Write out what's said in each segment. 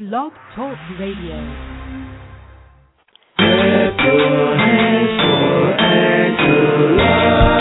Blog Talk Radio. Clap your hands for Angela.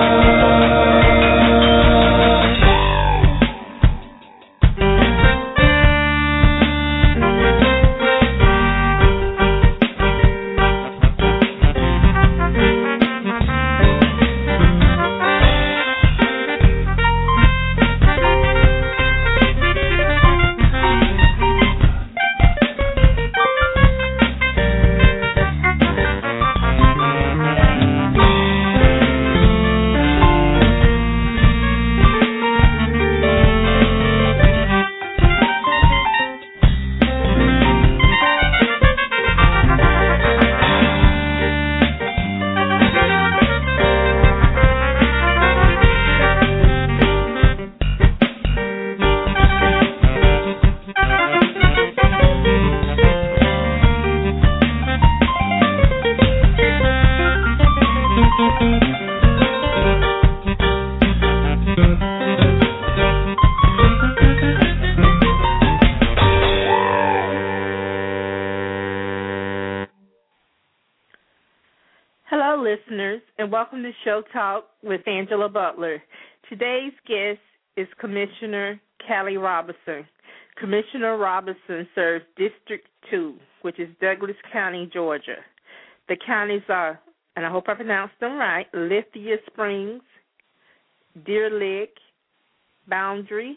Hello, listeners, and welcome to Show Talk with Angela Butler. Today's guest is Commissioner Callie Robinson. Commissioner Robinson serves District 2, which is Douglas County, Georgia. The counties are, and I hope I pronounced them right, Lithia Springs, Deer Lick, Boundary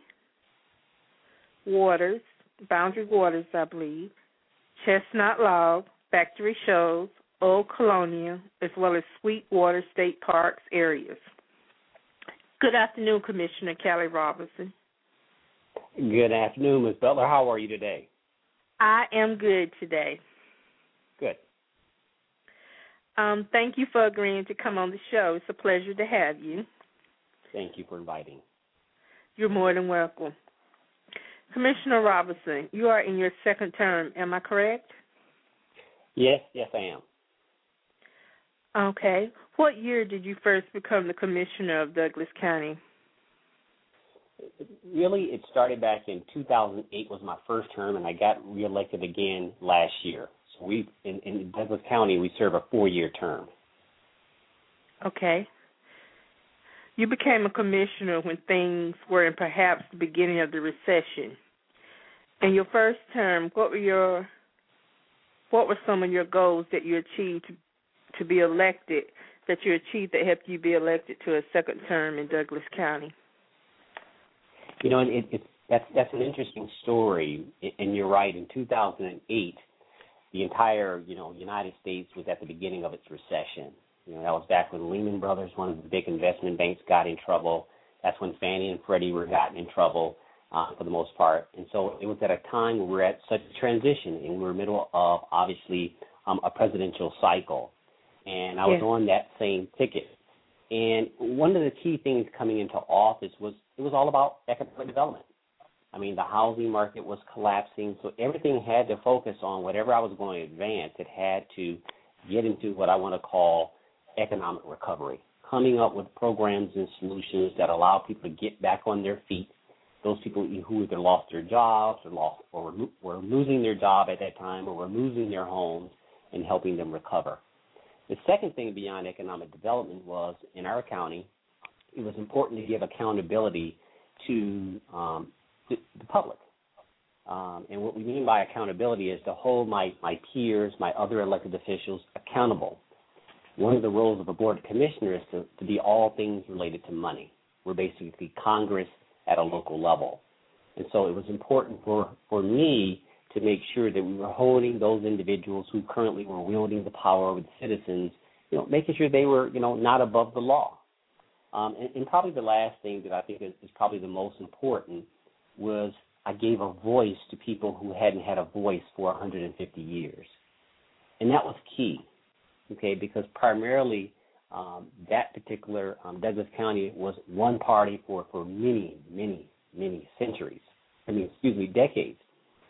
Waters, I believe, Chestnut Log, Factory Shoals, Old Colonial, as well as Sweetwater State Parks areas. Good afternoon, Commissioner Callie Robinson. Good afternoon, Ms. Butler. How are you today? I am good today. Good. Thank you for agreeing to come on the show. It's a pleasure to have you. Thank you for inviting. You're more than welcome. Commissioner Robinson, you are in your second term, am I correct? Yes, I am. Okay. What year did you first become the commissioner of Douglas County? Really, it started back in 2008 was my first term, and I got reelected again last year. So we in Douglas County, we serve a 4-year term. Okay. You became a commissioner when things were in perhaps the beginning of the recession. In your first term, what were some of your goals that you achieved to be elected, that helped you be elected to a second term in Douglas County? You know, that's an interesting story, and you're right. In 2008, the entire United States was at the beginning of its recession. That was back when Lehman Brothers, one of the big investment banks, got in trouble. That's when Fannie and Freddie were gotten in trouble for the most part. And so it was at a time where we're at such a transition, and we're in the middle of, obviously, a presidential cycle. And I was on that same ticket. And one of the key things coming into office was it was all about economic development. I mean, the housing market was collapsing, so everything had to focus on whatever I was going to advance. It had to get into what I want to call economic recovery, coming up with programs and solutions that allow people to get back on their feet, those people who either lost their jobs or were losing their job at that time or were losing their homes, and helping them recover. The second thing beyond economic development was, in our county, it was important to give accountability to the public. And what we mean by accountability is to hold my peers, my other elected officials accountable. One of the roles of a board of commissioners is to be all things related to money. We're basically Congress at a local level. And so it was important for me to make sure that we were holding those individuals who currently were wielding the power over the citizens, making sure they were, not above the law. And probably the last thing that I think is probably the most important was I gave a voice to people who hadn't had a voice for 150 years. And that was key, okay, because primarily that particular Douglas County was one party for many centuries. Decades.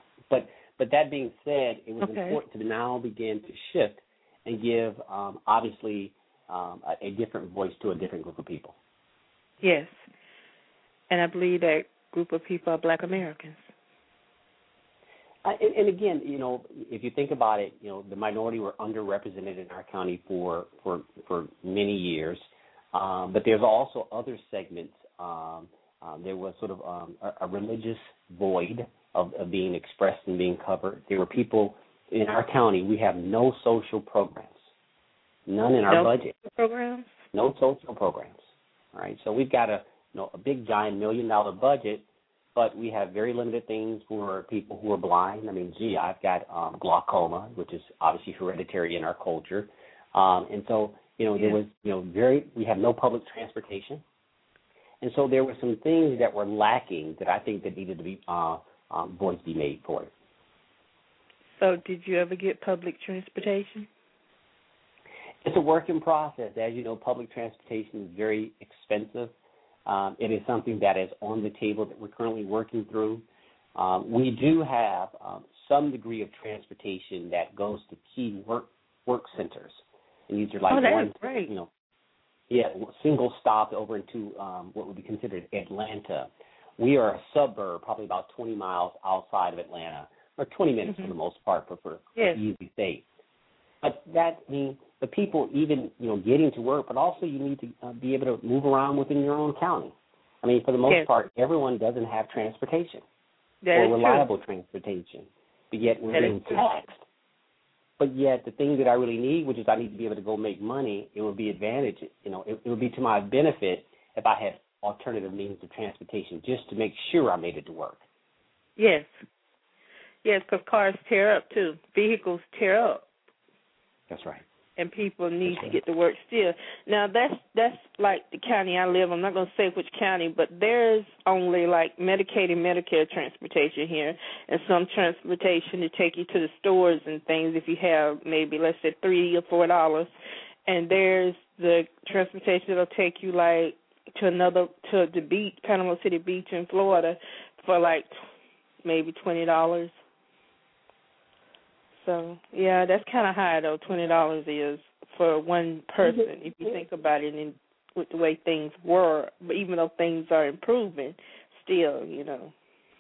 But that being said, it was important to now begin to shift and give, obviously, a different voice to a different group of people. Yes. And I believe that group of people are Black Americans. And again, if you think about it, the minority were underrepresented in our county for many years. But there's also other segments. There was sort of a religious void of being expressed and being covered. There were people in our county. We have no social programs, none in our budget. Programs? No social programs. All right, so we've got a big giant $1 million budget, but we have very limited things for people who are blind. I mean, I've got glaucoma, which is obviously hereditary in our culture, and so there was we have no public transportation, and so there were some things that were lacking that I think that needed to be voice be made for it. So, did you ever get public transportation? It's a work in process. As you know, public transportation is very expensive. It is something that is on the table that we're currently working through. We do have some degree of transportation that goes to key work centers, and these are like great. Single stop over into what would be considered Atlanta. We are a suburb, probably about 20 miles outside of Atlanta, or 20 minutes for the most part, for easy state. But that means the people even, getting to work, but also you need to be able to move around within your own county. I mean, for the most part, everyone doesn't have transportation or reliable transportation, but yet we're being taxed. But yet the thing that I really need, which is I need to be able to go make money, it would be advantage. It would be to my benefit if I had alternative means of transportation just to make sure I made it to work. Yes. Yes, because cars tear up, too. Vehicles tear up. That's right. And people need to get to work still. Now, that's like the county I live in. I'm not going to say which county, but there's only like Medicaid and Medicare transportation here, and some transportation to take you to the stores and things if you have maybe, let's say, $3 or $4. And there's the transportation that'll take you like to the beach, Panama City Beach in Florida for like maybe $20. So, yeah, that's kind of high, though, $20 is for one person, if you think about it, and with the way things were. But even though things are improving, still, And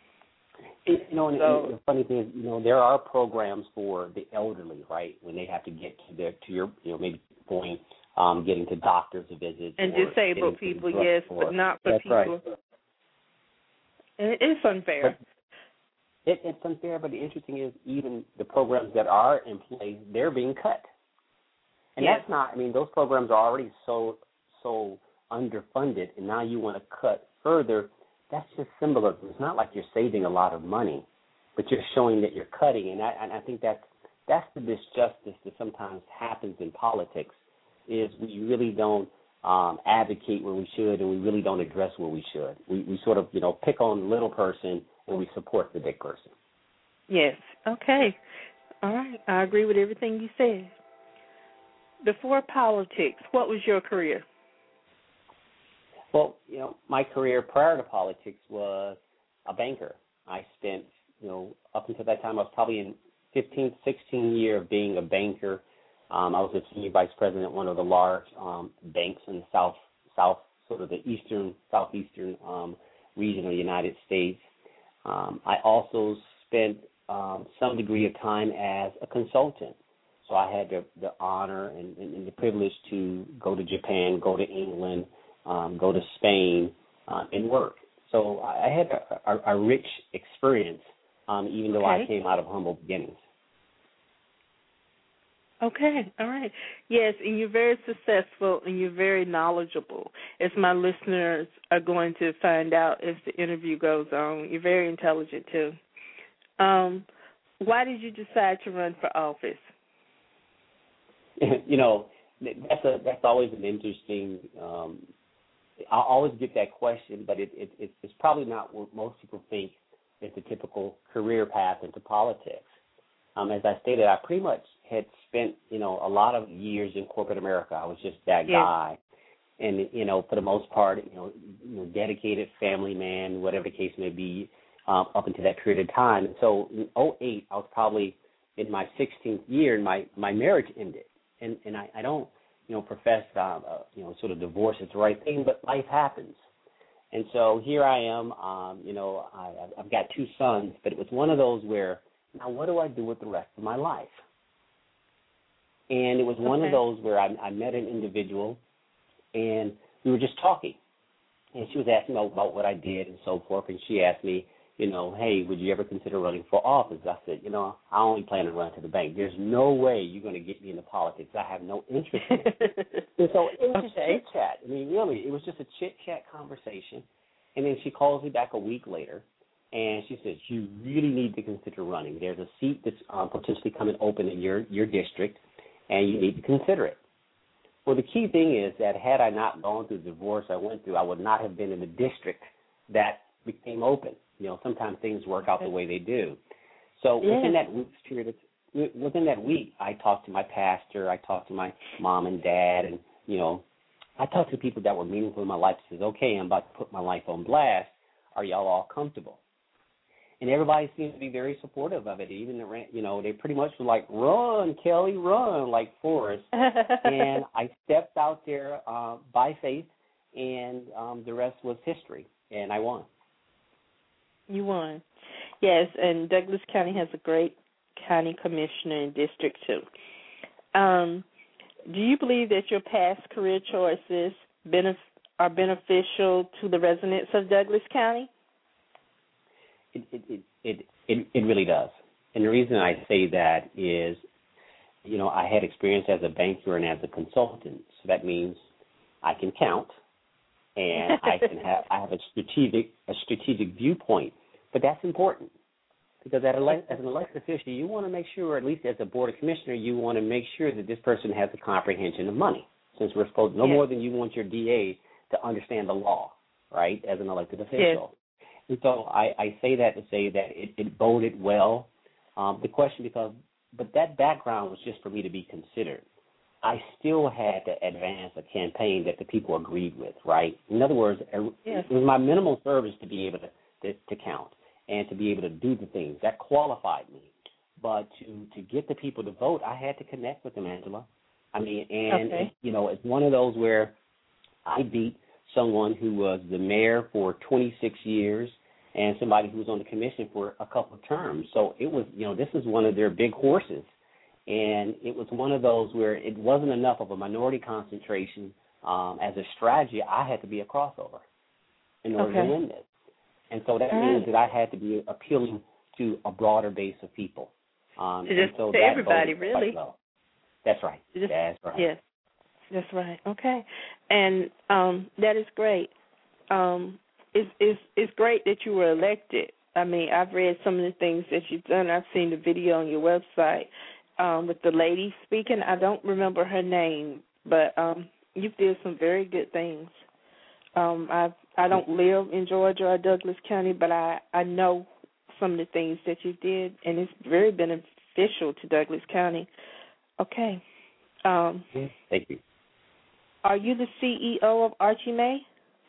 the funny thing is, there are programs for the elderly, right, when they have to get to your, maybe going, getting to doctor's visits. And disabled people, yes, but not for people. Right. It's unfair. It's unfair, but the interesting is even the programs that are in place, they're being cut. And that's not, those programs are already so underfunded, and now you want to cut further. That's just symbolism. It's not like you're saving a lot of money, but you're showing that you're cutting. And I think that's the misjustice that sometimes happens in politics, is we really don't advocate where we should, and we really don't address where we should. We sort of, pick on the little person, and we support the big person. Yes. Okay. All right. I agree with everything you said. Before politics, what was your career? Well, my career prior to politics was a banker. I spent, up until that time, I was probably in 15th, 16th year of being a banker. I was a senior vice president at one of the large banks in the south, sort of the southeastern region of the United States. I also spent some degree of time as a consultant. So I had the honor and the privilege to go to Japan, go to England, go to Spain, and work. So I had a rich experience, even though I came out of humble beginnings. Okay, all right. Yes, and you're very successful and you're very knowledgeable, as my listeners are going to find out as the interview goes on. You're very intelligent, too. Why did you decide to run for office? That's always an interesting I always get that question, but it's probably not what most people think is the typical career path into politics. As I stated, I pretty much had spent, a lot of years in corporate America. I was just that guy. And, for the most part, dedicated family man, whatever the case may be, up until that period of time. And so in 2008, I was probably in my 16th year, and my marriage ended. And I don't, profess, sort of divorce is the right thing, but life happens. And so here I am, I've got two sons, but it was one of those where now what do I do with the rest of my life? And it was one of those where I met an individual, and we were just talking. And she was asking about what I did and so forth, and she asked me, hey, would you ever consider running for office? I said, I only plan to run to the bank. There's no way you're going to get me into politics. I have no interest in it. And so it was just chit-chat. I mean, really, it was just a chit-chat conversation. And then she calls me back a week later, and she says, you really need to consider running. There's a seat that's potentially coming open in your district, and you need to consider it. Well, the key thing is that had I not gone through the divorce I went through, I would not have been in the district that became open. Sometimes things work out the way they do. So within that week, I talked to my pastor, I talked to my mom and dad, and, I talked to people that were meaningful in my life. I said, okay, I'm about to put my life on blast. Are y'all all comfortable? And everybody seems to be very supportive of it. Even they pretty much were like, run, Kelly, run, like Forrest. And I stepped out there by faith, and the rest was history, and I won. You won. Yes, and Douglas County has a great county commissioner and district, too. Do you believe that your past career choices are beneficial to the residents of Douglas County? It really does. And the reason I say that is, I had experience as a banker and as a consultant. So that means I can count, and I have a strategic viewpoint. But that's important, because as an elected official, you want to make sure, at least as a board of commissioner, you want to make sure that this person has a comprehension of money. Since we're supposed no more than you want your DA to understand the law, right? As an elected official. Yes. And so I say that to say that it boded well. The question but that background was just for me to be considered. I still had to advance a campaign that the people agreed with, right? In other words, it was my minimal service to be able to count and to be able to do the things. That qualified me. But to get the people to vote, I had to connect with them, Angela. I mean, and it's one of those where I beat someone who was the mayor for 26 years and somebody who was on the commission for a couple of terms. So it was, this is one of their big horses. And it was one of those where it wasn't enough of a minority concentration. As a strategy, I had to be a crossover in order to win this. And so that means that I had to be appealing to a broader base of people. To everybody, really. Well. That's right. That's right. Yes, that's right. Okay. And that is great. It's great that you were elected. I mean, I've read some of the things that you've done. I've seen the video on your website with the lady speaking. I don't remember her name, but you did some very good things. I don't live in Georgia or Douglas County, but I know some of the things that you did, and it's very beneficial to Douglas County. Okay. Thank you. Are you the CEO of Archie Mae?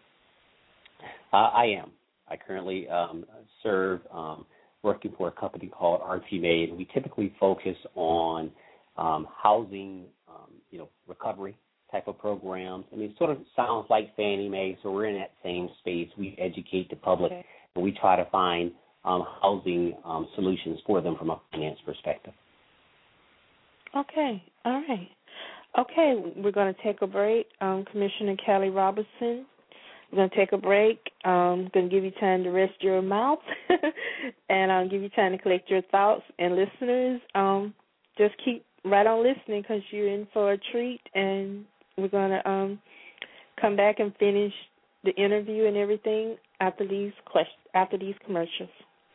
I am. I currently serve working for a company called Archie Mae, and we typically focus on housing, recovery type of programs. I mean, it sort of sounds like Fannie Mae, so we're in that same space. We educate the public, and we try to find housing solutions for them from a finance perspective. Okay, all right. Okay, we're going to take a break. Commissioner Kelly Robertson, we're going to take a break. I'm going to give you time to rest your mouth, and I'll give you time to collect your thoughts. And listeners, just keep right on listening, because you're in for a treat, and we're going to come back and finish the interview and everything after these commercials.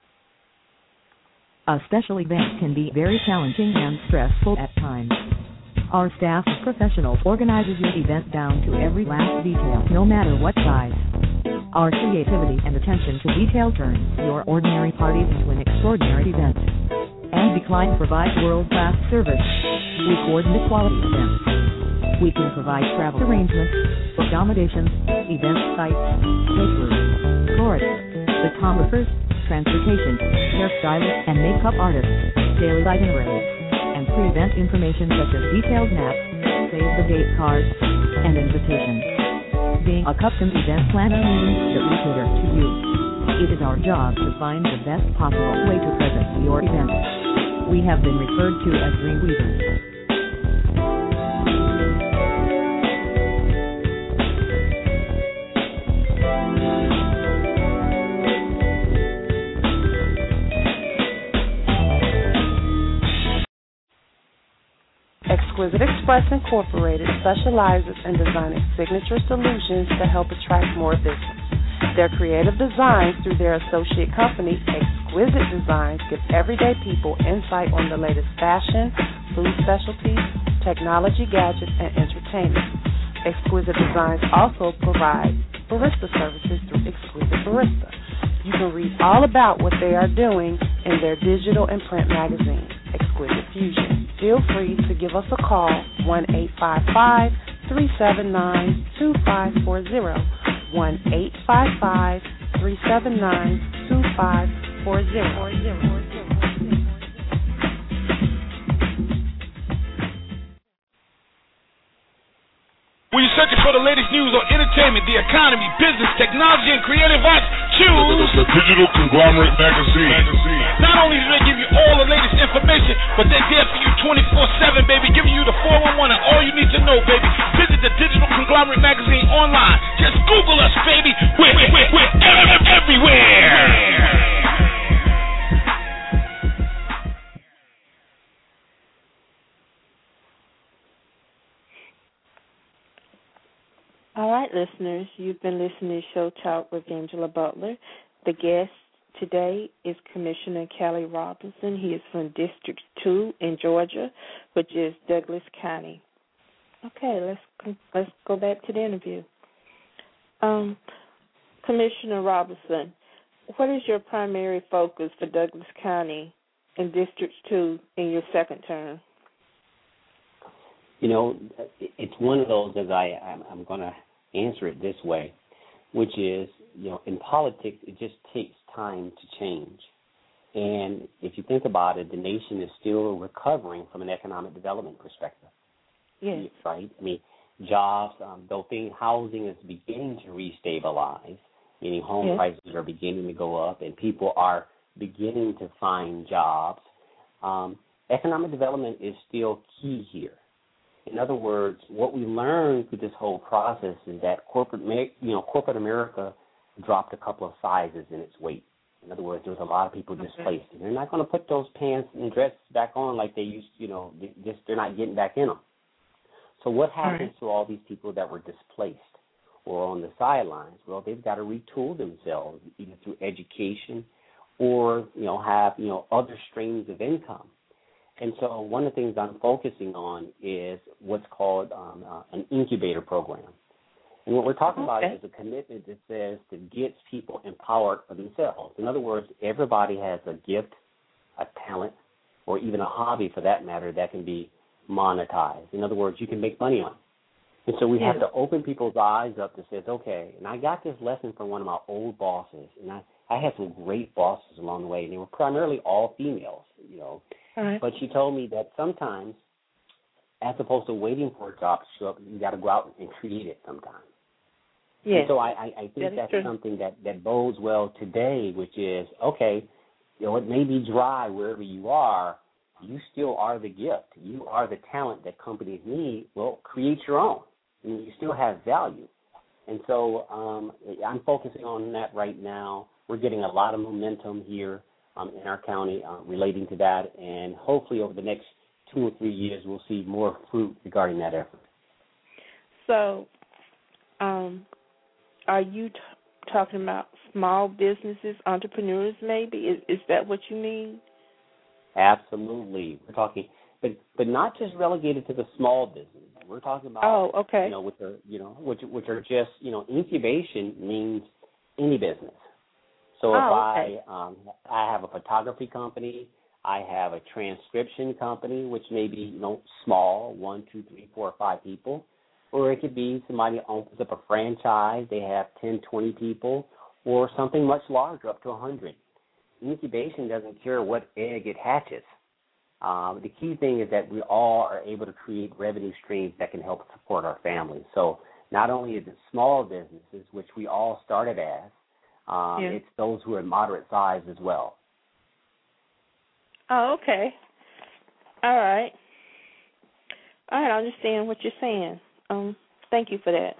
A special event can be very challenging and stressful at times. Our staff of professionals organizes your event down to every last detail, no matter what size. Our creativity and attention to detail turns your ordinary parties into an extraordinary event. And Decline provides world-class service. We coordinate quality events. We can provide travel arrangements, accommodations, event sites, caterers, florists, photographers, transportation, hairstylists, and makeup artists, daily itineraries, and pre-event information such as detailed maps, save-the-date cards, and invitations. Being a custom event planner means that we cater to you. It is our job to find the best possible way to present your event. We have been referred to as Dreamweavers. Exquisite Express Incorporated specializes in designing signature solutions to help attract more business. Their creative designs through their associate company, Exquisite Designs, give everyday people insight on the latest fashion, food specialties, technology gadgets, and entertainment. Exquisite Designs also provide barista services through Exquisite Barista. You can read all about what they are doing in their digital and print magazine, Exquisite Fusion. Feel free to give us a call, 1-855-379-2540, 1-855-379-2540. When you're searching for the latest news on entertainment, the economy, business, technology, and creative arts, choose the Digital Conglomerate Magazine. Not only do they give you all the latest information, but they're there for you 24/7, baby, giving you the 411 and all you need to know, baby. Visit the Digital Conglomerate Magazine online. Just Google us, baby. We're everywhere. All right, listeners, you've been listening to Show Talk with Angela Butler. The guest today is Commissioner Kelly Robinson. He is from District 2 in Georgia, which is Douglas County. Okay, let's go back to the interview. Commissioner Robinson, what is your primary focus for Douglas County in District 2 in your second term? You know, it's one of those, as I'm going to answer it this way, which is, you know, in politics, it just takes time to change. And if you think about it, the nation is still recovering from an economic development perspective. Yes. Right? I mean, jobs, though housing is beginning to restabilize, meaning home prices are beginning to go up and people are beginning to find jobs, economic development is still key here. In other words, what we learned through this whole process is that corporate America dropped a couple of sizes in its weight. In other words, there was a lot of people displaced. And they're not going to put those pants and dresses back on like they used, they're not getting back in them. So what happens to all these people that were displaced or on the sidelines? Well, they've got to retool themselves either through education or, have, other streams of income. And so one of the things I'm focusing on is what's called an incubator program. And what we're talking about is a commitment that says that gets people empowered for themselves. In other words, everybody has a gift, a talent, or even a hobby for that matter that can be monetized. In other words, you can make money on it. And so we have to open people's eyes up that says, okay, and I got this lesson from one of my old bosses, and I had some great bosses along the way, and they were primarily all females, But she told me that sometimes, as opposed to waiting for a job to show up, you got to go out and create it sometimes. Yes. And so I think that's something that bodes well today, which is, okay, it may be dry wherever you are, you still are the gift. You are the talent that companies need. Well, create your own. I mean, you still have value. And so I'm focusing on that right now. We're getting a lot of momentum here in our county relating to that, and hopefully over the next 2 or 3 years we'll see more fruit regarding that effort. So are you talking about small businesses, entrepreneurs maybe? Is that what you mean? Absolutely. We're talking, but not just relegated to the small business. We're talking about, which are just, incubation means any business. So if I have a photography company, I have a transcription company, which may be, small, 1, 2, 3, 4, or 5 people, or it could be somebody opens up a franchise, they have 10, 20 people, or something much larger, up to 100. Incubation doesn't care what egg it hatches. The key thing is that we all are able to create revenue streams that can help support our families. So not only is it small businesses, which we all started as, it's those who are moderate size as well. Oh, okay. All right. I understand what you're saying. Thank you for that.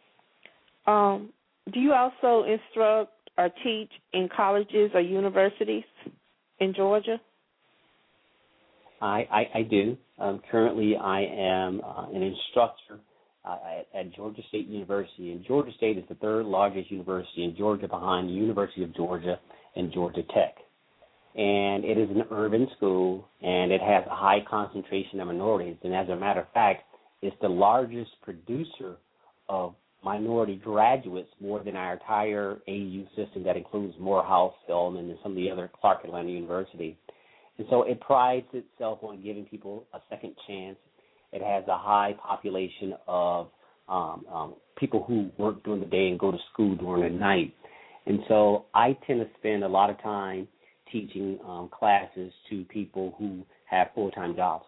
Do you also instruct or teach in colleges or universities in Georgia? I do. Currently, I am an instructor at Georgia State University. And Georgia State is the third largest university in Georgia behind the University of Georgia and Georgia Tech. And it is an urban school, and it has a high concentration of minorities. And as a matter of fact, it's the largest producer of minority graduates, more than our entire AU system that includes Morehouse, Spelman, and some of the other Clark Atlanta University. And so it prides itself on giving people a second chance. It has a high population of people who work during the day and go to school during the night. And so I tend to spend a lot of time teaching classes to people who have full-time jobs.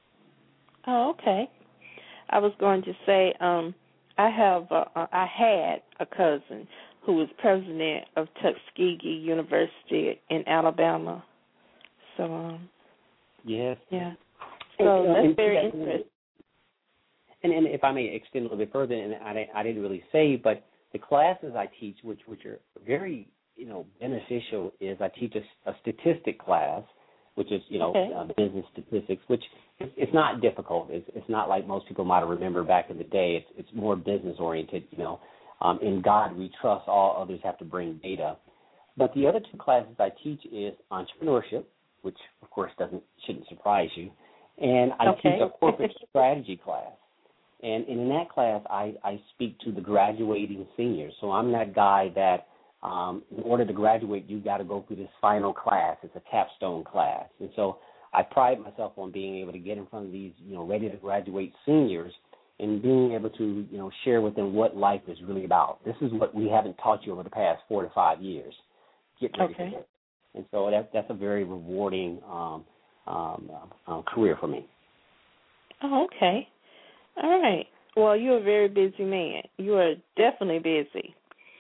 Oh, okay. I was going to say I had a cousin who was president of Tuskegee University in Alabama. So yes, yeah. So that's very interesting. And if I may extend a little bit further, and I didn't really say, but the classes I teach, which are very beneficial, is I teach a statistic class, which is business statistics, which it's not difficult. It's not like most people might have remembered back in the day. It's more business oriented. In God we trust. All others have to bring data. But the other two classes I teach is entrepreneurship, which of course shouldn't surprise you, and I teach a corporate strategy class. And in that class, I speak to the graduating seniors. So I'm that guy that in order to graduate, you've got to go through this final class. It's a capstone class. And so I pride myself on being able to get in front of these, ready to graduate seniors and being able to, share with them what life is really about. This is what we haven't taught you over the past 4 to 5 years. Get ready for it. And so that's a very rewarding career for me. Oh, okay. All right. Well, you're a very busy man. You are definitely busy.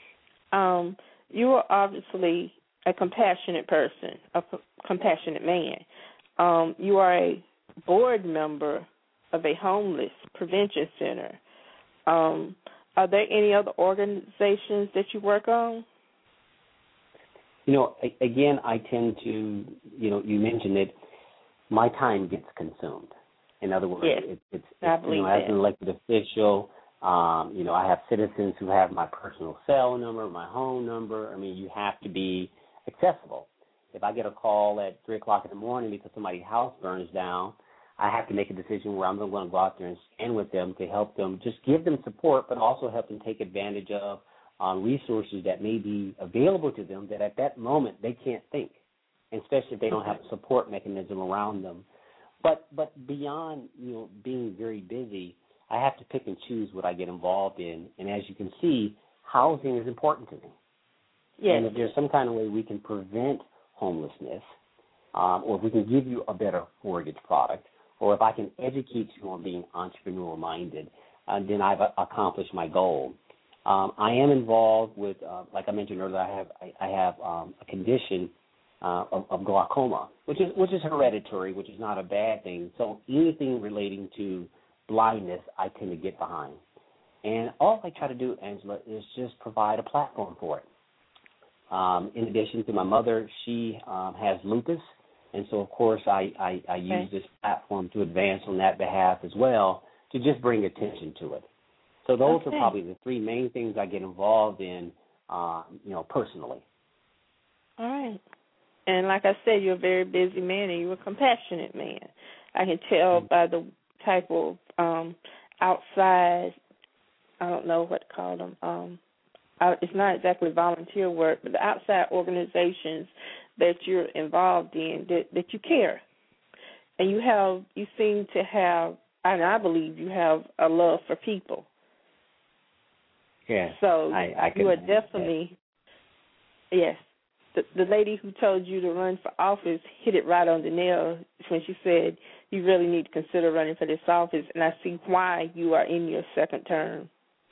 You are obviously a compassionate person, a compassionate man. You are a board member of a homeless prevention center. Are there any other organizations that you work on? Again, I tend to, you mentioned it, my time gets consumed. In other words, it's as an elected official, I have citizens who have my personal cell number, my home number. I mean, you have to be accessible. If I get a call at 3 o'clock in the morning because somebody's house burns down, I have to make a decision where I'm going to go out there and stand with them to help them, just give them support, but also help them take advantage of resources that may be available to them that at that moment they can't think, and especially if they don't have a support mechanism around them. But beyond being very busy, I have to pick and choose what I get involved in. And as you can see, housing is important to me. Yes. And if there's some kind of way we can prevent homelessness, or if we can give you a better mortgage product, or if I can educate you on being entrepreneurial-minded, then I've accomplished my goal. I am involved with, like I mentioned earlier, I have a condition of glaucoma, which is hereditary, which is not a bad thing. So anything relating to blindness, I tend to get behind. And all I try to do, Angela, is just provide a platform for it. In addition to my mother, she has lupus, and so of course I use this platform to advance on that behalf as well, to just bring attention to it. So those are probably the three main things I get involved in, personally. All right. And like I said, you're a very busy man, and you're a compassionate man. I can tell by the type of outside, I don't know what to call them. It's not exactly volunteer work, but the outside organizations that you're involved in, that you care. And you seem to have, and I believe you have a love for people. Yeah. So you are definitely, yes. The lady who told you to run for office hit it right on the nail when she said you really need to consider running for this office, and I see why you are in your second term.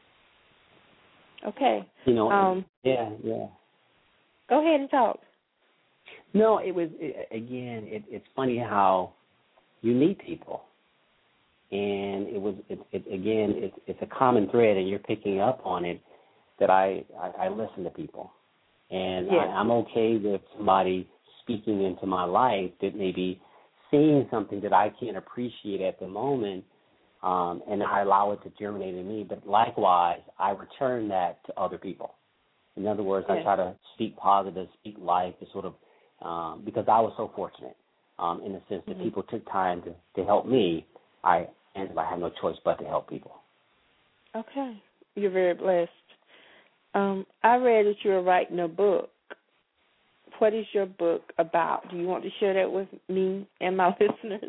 Okay. Yeah. Go ahead and talk. No, it's funny how, you meet people. And it's a common thread, and you're picking up on it, that I listen to people. And yes. I'm okay with somebody speaking into my life that may be seeing something that I can't appreciate at the moment, and I allow it to germinate in me. But likewise, I return that to other people. In other words, yes. I try to speak positive, speak life, to sort of, because I was so fortunate in the sense that people took time to help me. I have no choice but to help people. Okay. You're very blessed. I read that you were writing a book. What is your book about? Do you want to share that with me and my listeners?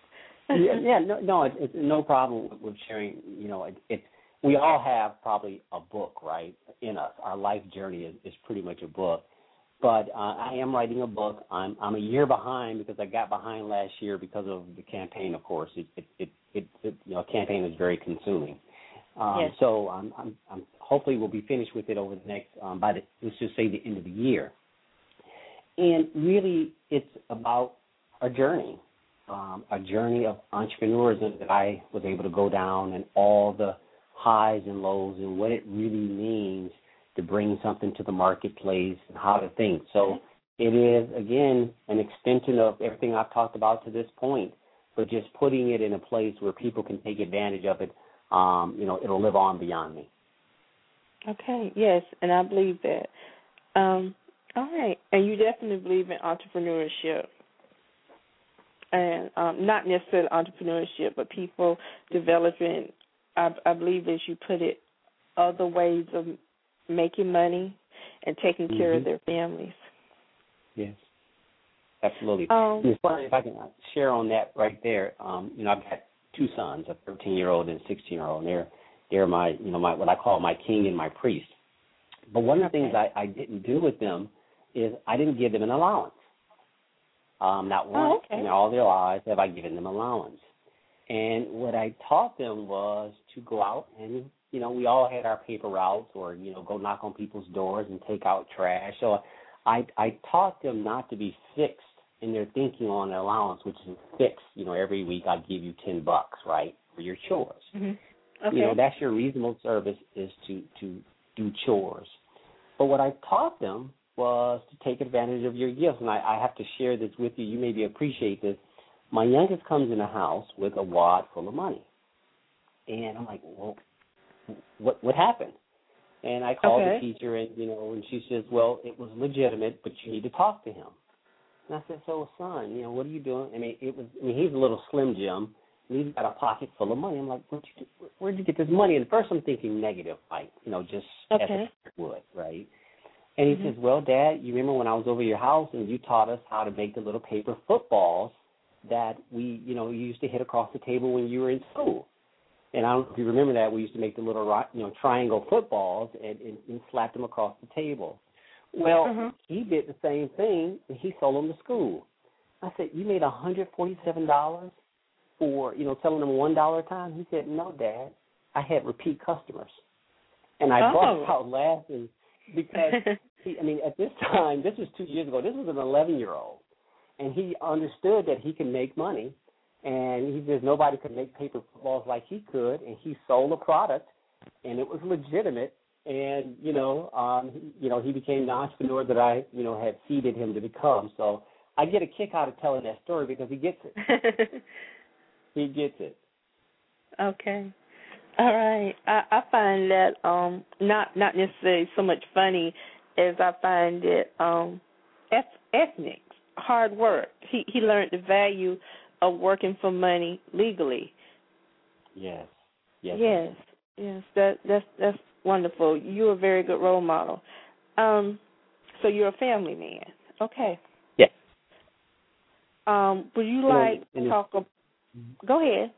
It's no problem with sharing. We all have probably a book, right, in us. Our life journey is pretty much a book. But I am writing a book. I'm a year behind because I got behind last year because of the campaign. Of course, a campaign is very consuming. Yes. So I'm hopefully we'll be finished with it over the next let's just say the end of the year. And really, it's about a journey of entrepreneurism that I was able to go down, and all the highs and lows, and what it really means to bring something to the marketplace and how to think. So it is, again, an extension of everything I've talked about to this point, but just putting it in a place where people can take advantage of it. It'll live on beyond me. Okay, yes, and I believe that. All right, and you definitely believe in entrepreneurship, and not necessarily entrepreneurship, but people developing, I believe as you put it, other ways of making money and taking care of their families. Yes, absolutely. It's funny, if I can share on that right there. I've got two sons, a 13-year-old and a 16-year-old, and they're my what I call my king and my priest. But one of the things I didn't do with them is I didn't give them an allowance. Not once in all their lives have I given them allowance. And what I taught them was to go out and, we all had our paper routes, or, go knock on people's doors and take out trash. So I taught them not to be fixed in their thinking on an allowance, which is fixed. Every week I'll give you $10, right, for your chores. Mm-hmm. Okay. That's your reasonable service, is to do chores. But what I taught them was to take advantage of your gifts. And I have to share this with you. You maybe appreciate this. My youngest comes in the house with a wad full of money. And I'm like, well, what happened? And I called the teacher, and, and she says, well, it was legitimate, but you need to talk to him. And I said, so, son, what are you doing? He's a little Slim Jim, and he's got a pocket full of money. I'm like, where'd you get this money? And first I'm thinking negative, like, just as a parent would, right? And he says, well, Dad, you remember when I was over your house and you taught us how to make the little paper footballs that we, you used to hit across the table when you were in school. And I don't know if you remember that. We used to make the little, triangle footballs and slap them across the table. Well, he did the same thing, and he sold them to school. I said, you made $147 for, selling them $1 a time? He said, no, Dad. I had repeat customers. And I brought out laughing because, at this time, this was 2 years ago, this was an 11-year-old. And he understood that he can make money. And he says nobody could make paper footballs like he could, and he sold a product, and it was legitimate. And he became the entrepreneur that I had seeded him to become. So I get a kick out of telling that story because he gets it. He gets it. Okay. All right. I find that not necessarily so much funny as I find it ethnic, hard work. He learned the value of working for money legally. Yes. That's wonderful. You're a very good role model. So you're a family man. Okay. Yes. Would you like to talk? Go ahead.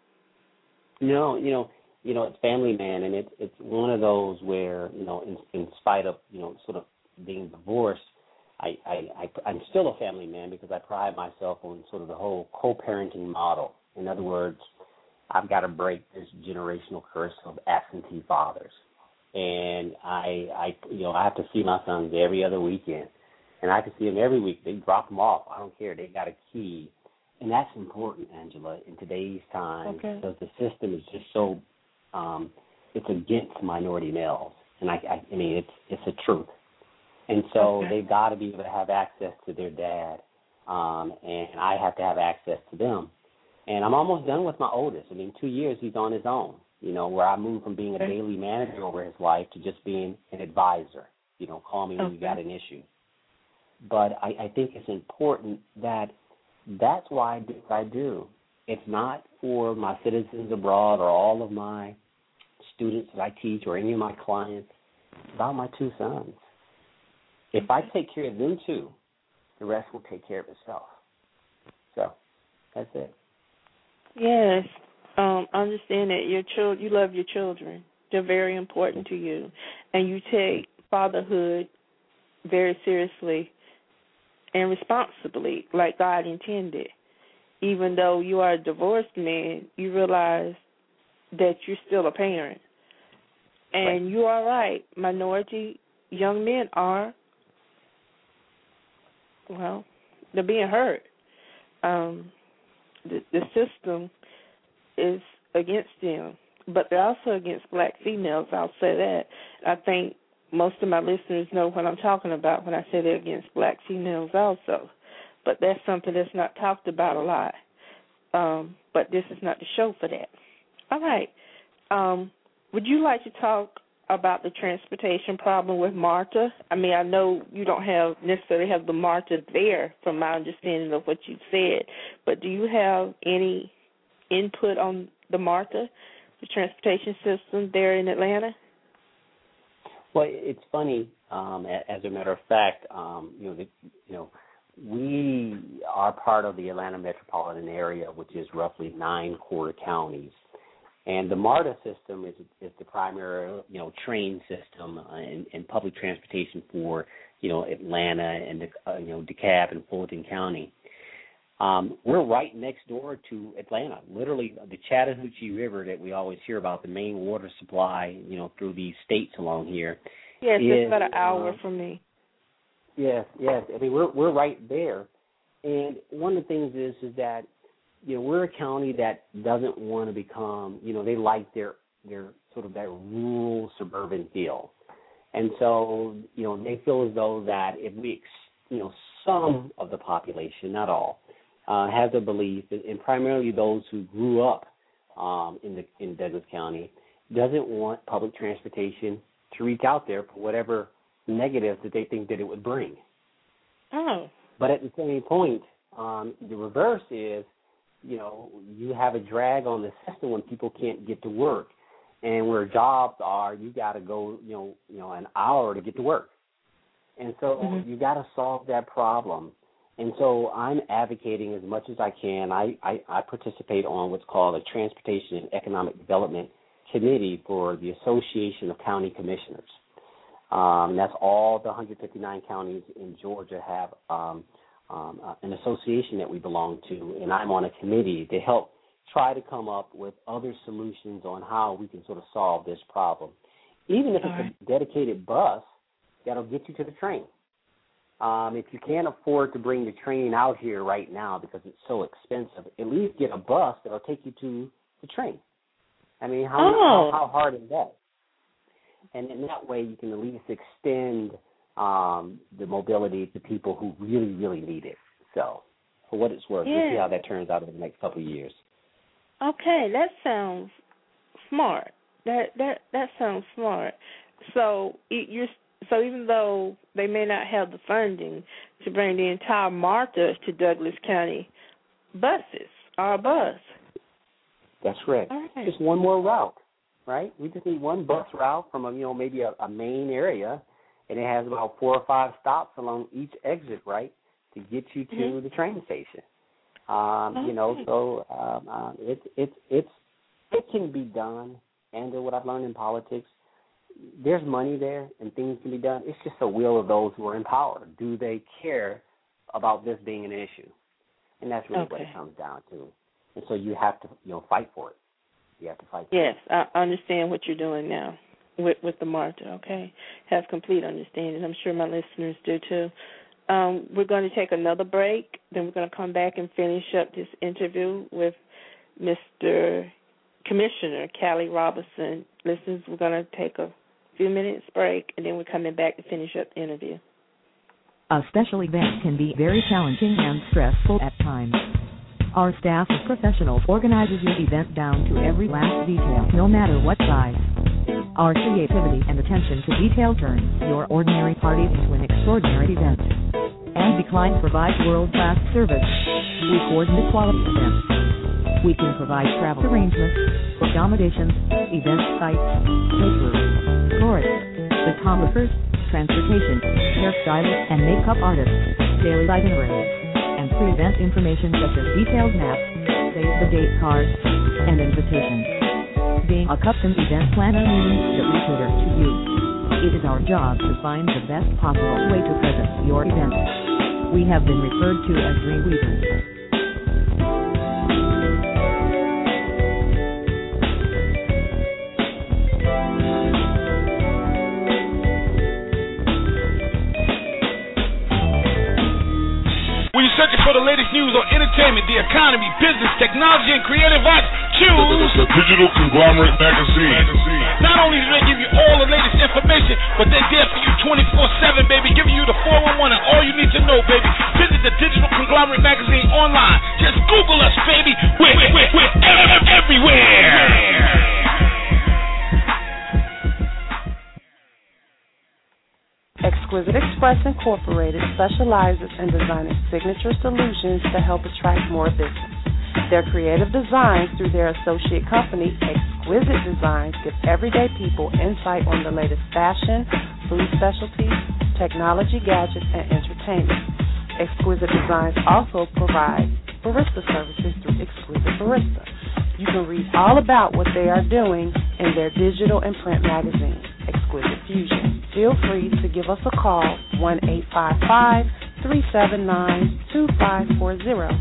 It's family man, and it's one of those where in spite of sort of being divorced, I'm still a family man because I pride myself on sort of the whole co-parenting model. In other words, I've got to break this generational curse of absentee fathers. And I have to see my sons every other weekend. And I can see them every week. They drop them off. I don't care. They got a key. And that's important, Angela, in today's time, because the system is just so it's against minority males, and I mean it's a truth. And so they've got to be able to have access to their dad, and I have to have access to them. And I'm almost done with my oldest. I mean, 2 years he's on his own, you know, where I moved from being a daily manager over his life to just being an advisor, you know, call me when you got an issue. But I think it's important that's why I do what I do. It's not for my citizens abroad or all of my students that I teach or any of my clients. It's about my 2 sons. If I take care of them too, the rest will take care of itself. So that's it. Yes, understand that you love your children. They're very important to you, and you take fatherhood very seriously and responsibly, like God intended. Even though you are a divorced man, you realize that you're still a parent. And you are right. Minority young men are, well, they're being hurt. The system is against them, but they're also against black females, I'll say that. I think most of my listeners know what I'm talking about when I say they're against black females also. But that's something that's not talked about a lot. But this is not the show for that. All right. Would you like to talk about the transportation problem with MARTA? I mean, I know you don't necessarily have the MARTA there from my understanding of what you said, but do you have any input on the MARTA, the transportation system there in Atlanta? Well, it's funny. As a matter of fact, we are part of the Atlanta metropolitan area, which is roughly 9 quarter counties. And the MARTA system is the primary, train system and public transportation for, Atlanta and, DeKalb and Fulton County. We're right next door to Atlanta, literally the Chattahoochee River that we always hear about, the main water supply, through these states along here. Yes, it's about an hour from me. Yes. I mean, we're right there. And one of the things is that, we're a county that doesn't want to become, they like their sort of that rural suburban feel. And so, they feel as though that if we, some of the population, not all, has a belief, and primarily those who grew up in Douglas County, doesn't want public transportation to reach out there for whatever negatives that they think that it would bring. Oh. But at the same point, the reverse is, you have a drag on the system when people can't get to work. And where jobs are, you got to go, an hour to get to work. And so you got to solve that problem. And so I'm advocating as much as I can. I participate on what's called a Transportation and Economic Development Committee for the Association of County Commissioners. That's all the 159 counties in Georgia have an association that we belong to, and I'm on a committee to help try to come up with other solutions on how we can sort of solve this problem. Even if it's a dedicated bus that'll get you to the train. If you can't afford to bring the train out here right now because it's so expensive, at least get a bus that'll take you to the train. I mean, how hard is that? And in that way, you can at least extend the mobility to people who really, really need it. So, for what it's worth, we'll see how that turns out over the next couple of years. Okay, that sounds smart. That sounds smart. So even though they may not have the funding to bring the entire MARTA to Douglas County, buses are a bus. That's correct. Right. Just one more route, right? We just need one bus route from maybe a main area, and it has about 4 or 5 stops along each exit, right, to get you to the train station. It can be done. And what I've learned in politics, there's money there and things can be done. It's just the will of those who are in power. Do they care about this being an issue? And that's really what it comes down to. And so you have to, fight for it. You have to fight for it. Yes, I understand what you're doing now with the MARTA, okay? Have complete understanding. I'm sure my listeners do too. We're going to take another break. Then we're going to come back and finish up this interview with Mr. Commissioner Callie Robinson. Listeners, we're going to take a few minutes break, and then we're coming back to finish up the interview. A special event can be very challenging and stressful at times. Our staff of professionals organizes your event down to every last detail, no matter what size. Our creativity and attention to detail turns your ordinary party into an extraordinary event. And Decline provides world-class service. We coordinate quality events. We can provide travel arrangements, accommodations, event sites, caterers, florists, photographers, transportation, hairstylists and makeup artists, daily itineraries, and pre-event information such as detailed maps, save-the-date cards, and invitations. Being a custom event planner means that we cater to you. It is our job to find the best possible way to present your event. We have been referred to as Dreamweavers. Searching for the latest news on entertainment, the economy, business, technology, and creative arts, choose the Digital Conglomerate Magazine. Not only do they give you all the latest information, but they're there for you 24/7, baby, giving you the 411 and all you need to know, baby. Visit the Digital Conglomerate Magazine online. Just Google us, baby. We're everywhere. Exquisite Express Incorporated specializes in designing signature solutions to help attract more business. Their creative designs through their associate company, Exquisite Designs, give everyday people insight on the latest fashion, food specialties, technology gadgets, and entertainment. Exquisite Designs also provide barista services through Exquisite Barista. You can read all about what they are doing in their digital and print magazine, Exquisite Fusion. Feel free to give us a call, 1-855-379-2540,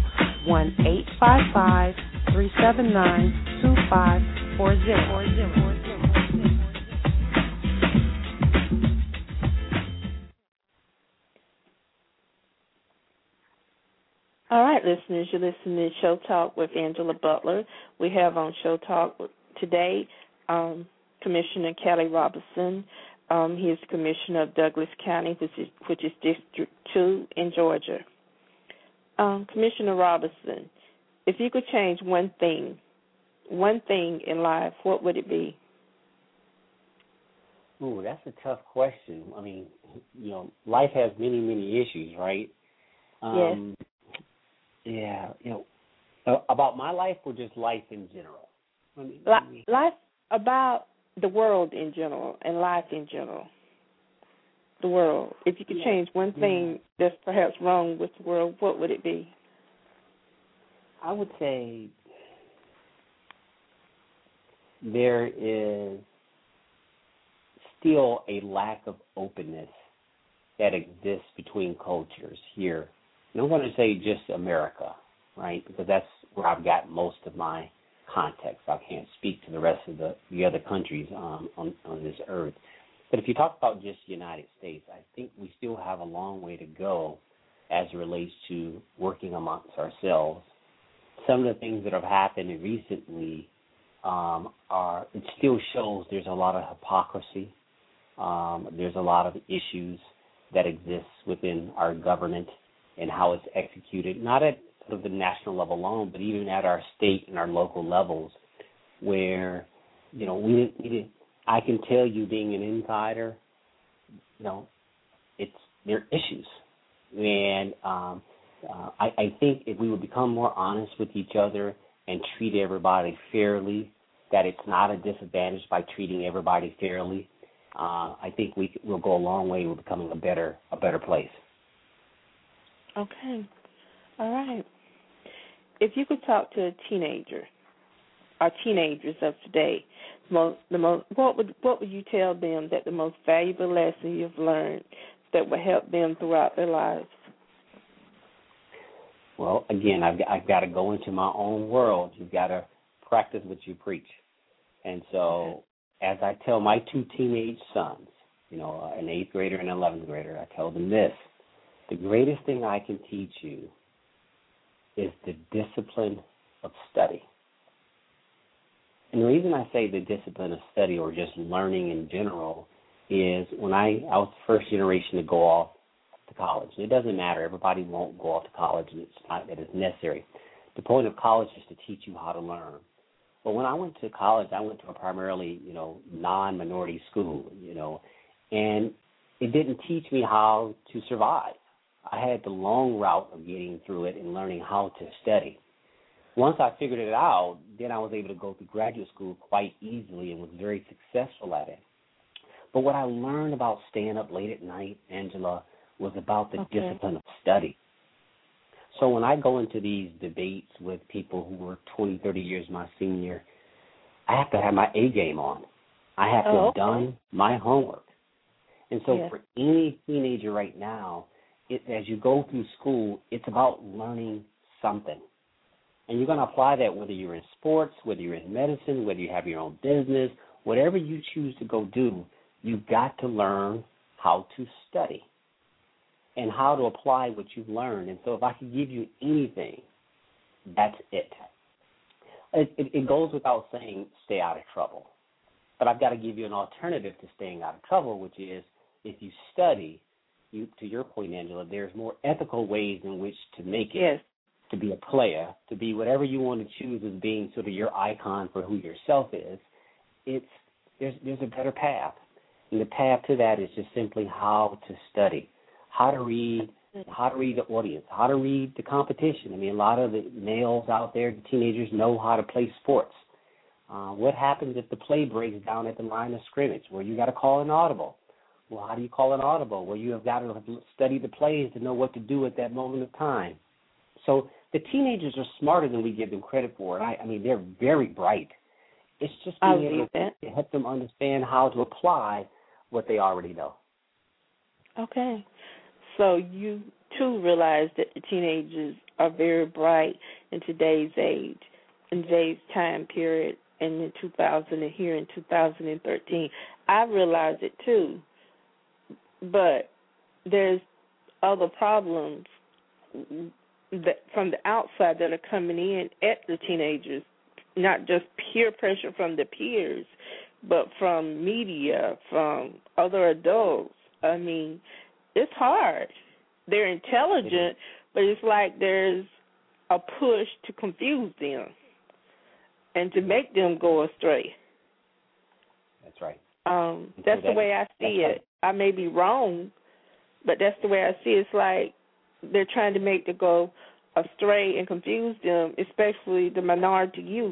1-855-379-2540. All right, listeners, you're listening to Show Talk with Angela Butler. We have on Show Talk today Commissioner Callie Robinson. He is Commissioner of Douglas County, which is District 2 in Georgia. Commissioner Robinson, if you could change one thing in life, what would it be? Ooh, that's a tough question. I mean, life has many, many issues, right? Yes. Yeah, about my life or just life in general? Life about the world in general and life in general. The world. If you could change one thing that's perhaps wrong with the world, what would it be? I would say there is still a lack of openness that exists between cultures here. And I'm going to say just America, right, because that's where I've got most of my context. I can't speak to the rest of the other countries on this earth. But if you talk about just the United States, I think we still have a long way to go as it relates to working amongst ourselves. Some of the things that have happened recently it still shows there's a lot of hypocrisy. There's a lot of issues that exist within our government and how it's executed, not at sort of the national level alone, but even at our state and our local levels, where I can tell you, being an insider, there are issues, and I think if we would become more honest with each other and treat everybody fairly, that it's not a disadvantage by treating everybody fairly, I think we'll go a long way with becoming a better place. Okay. All right. If you could talk to a teenager, or teenagers of today, what would you tell them that the most valuable lesson you've learned that will help them throughout their lives? Well, again, I've got to go into my own world. You've got to practice what you preach. And so as I tell my two teenage sons, an 8th grader and an 11th grader, I tell them this. The greatest thing I can teach you is the discipline of study. And the reason I say the discipline of study, or just learning in general, is when I was the first generation to go off to college. It doesn't matter. Everybody won't go off to college, and it's not that it's necessary. The point of college is to teach you how to learn. But when I went to college, I went to a primarily, non-minority school, and it didn't teach me how to survive. I had the long route of getting through it and learning how to study. Once I figured it out, then I was able to go through graduate school quite easily and was very successful at it. But what I learned about staying up late at night, Angela, was about the discipline of study. So when I go into these debates with people who were 20, 30 years my senior, I have to have my A game on. I have to have done my homework. And so for any teenager right now, as you go through school, it's about learning something. And you're going to apply that whether you're in sports, whether you're in medicine, whether you have your own business, whatever you choose to go do, you've got to learn how to study and how to apply what you've learned. And so if I could give you anything, that's it. It goes without saying stay out of trouble. But I've got to give you an alternative to staying out of trouble, which is if you study, to your point, Angela, there's more ethical ways in which to make it, to be a player, to be whatever you want to choose as being sort of your icon for who yourself is. There's a better path. And the path to that is just simply how to study, how to read the audience, how to read the competition. I mean, a lot of the males out there, the teenagers, know how to play sports. What happens if the play breaks down at the line of scrimmage where you got to call an audible? Well, how do you call an audible? Well, you have got to study the plays to know what to do at that moment of time. So the teenagers are smarter than we give them credit for. I mean, they're very bright. It's just being able to help them understand how to apply what they already know. Okay. So you, too, realize that the teenagers are very bright in today's age, in today's time period, and in 2000 and here in 2013. I realize it, too. But there's other problems that from the outside that are coming in at the teenagers, not just peer pressure from the peers, but from media, from other adults. I mean, it's hard. They're intelligent, but it's like there's a push to confuse them and to make them go astray. That's right. That's the way I see it. I may be wrong, but that's the way I see it. It's like they're trying to make them go astray and confuse them, especially the minority youth.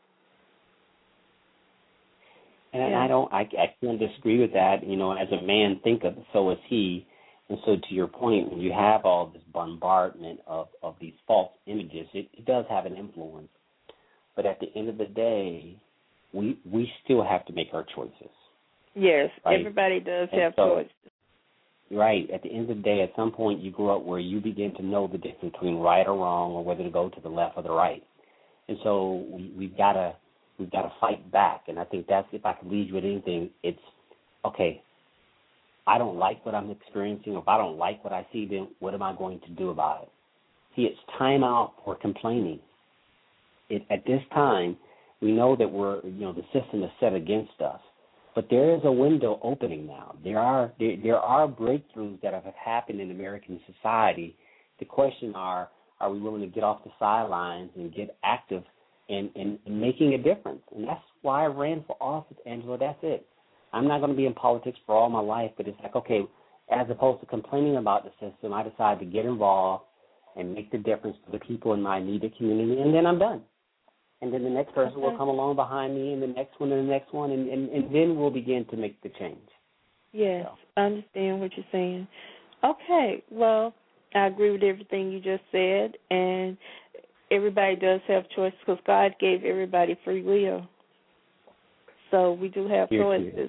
And I can't disagree with that. As a man thinketh, so is he. And so to your point, when you have all this bombardment of these false images, it does have an influence. But at the end of the day, we still have to make our choices. Yes, right? Everybody does have choices. Right. At the end of the day, at some point you grow up where you begin to know the difference between right or wrong, or whether to go to the left or the right. And so we've got to fight back. And I think that's, if I could leave you with anything, it's, okay, I don't like what I'm experiencing. If I don't like what I see, then what am I going to do about it? See, it's time out for complaining. At this time, we know that the system is set against us. But there is a window opening now. There are breakthroughs that have happened in American society. The question are we willing to get off the sidelines and get active in making a difference? And that's why I ran for office, Angela. That's it. I'm not going to be in politics for all my life, but it's like, okay, as opposed to complaining about the system, I decided to get involved and make the difference for the people in my immediate community, and then I'm done. And then the next person will come along behind me, and the next one, and the next one, and then we'll begin to make the change. Yes, I understand what you're saying. Okay, well, I agree with everything you just said, and everybody does have choices because God gave everybody free will. So we do have choices.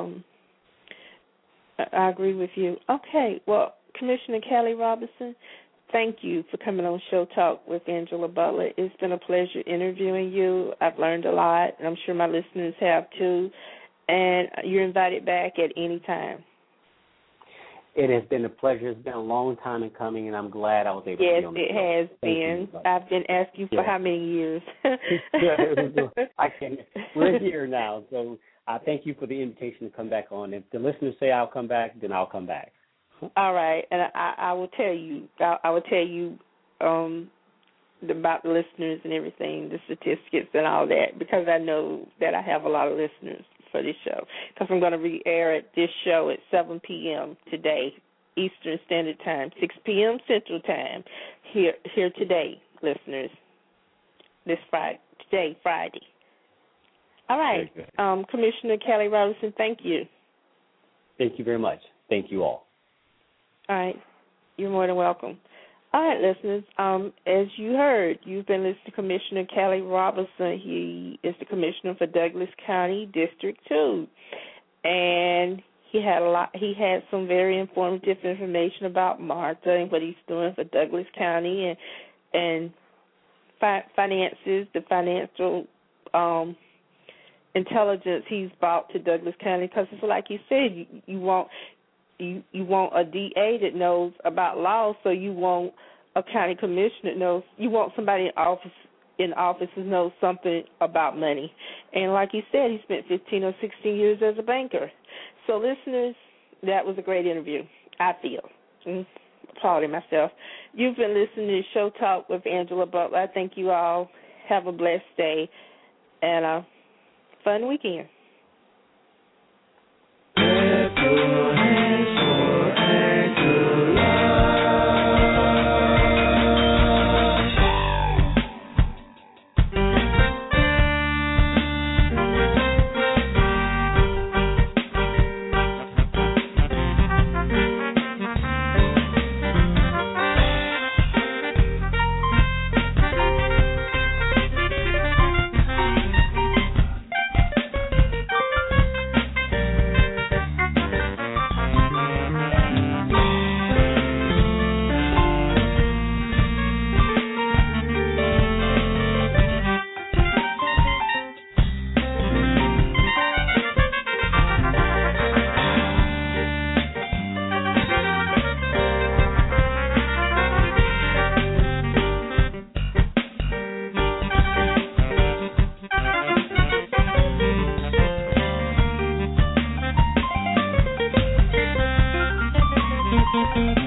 I agree with you. Okay, well, Commissioner Callie Robinson, thank you for coming on Show Talk with Angela Butler. It's been a pleasure interviewing you. I've learned a lot, and I'm sure my listeners have too. And you're invited back at any time. It has been a pleasure. It's been a long time in coming, and I'm glad I was able to be on the show. Yes, it has been. I've been asking you for how many years? We're here now, so I thank you for the invitation to come back on. If the listeners say I'll come back, then I'll come back. All right, and I will tell you. I will tell you about the listeners and everything, the statistics and all that, because I know that I have a lot of listeners for this show. Because I'm going to re-air this show at 7 p.m. today, Eastern Standard Time, 6 p.m. Central Time. Here today, listeners. Friday. All right, Commissioner Callie Robertson, thank you. Thank you very much. Thank you all. All right, you're more than welcome. All right, listeners, as you heard, you've been listening to Commissioner Callie Robertson. He is the commissioner for Douglas County District 2. And he had some very informative information about Martha and what he's doing for Douglas County and finances, the financial intelligence he's brought to Douglas County, because it's like you said, you want a DA that knows about law, so you want a county commissioner that knows. You want somebody in office who knows something about money. And like you said, he spent 15 or 16 years as a banker. So, listeners, that was a great interview, I feel. Applauding myself. You've been listening to Show Talk with Angela Butler. I thank you all. Have a blessed day and a fun weekend. Thank you.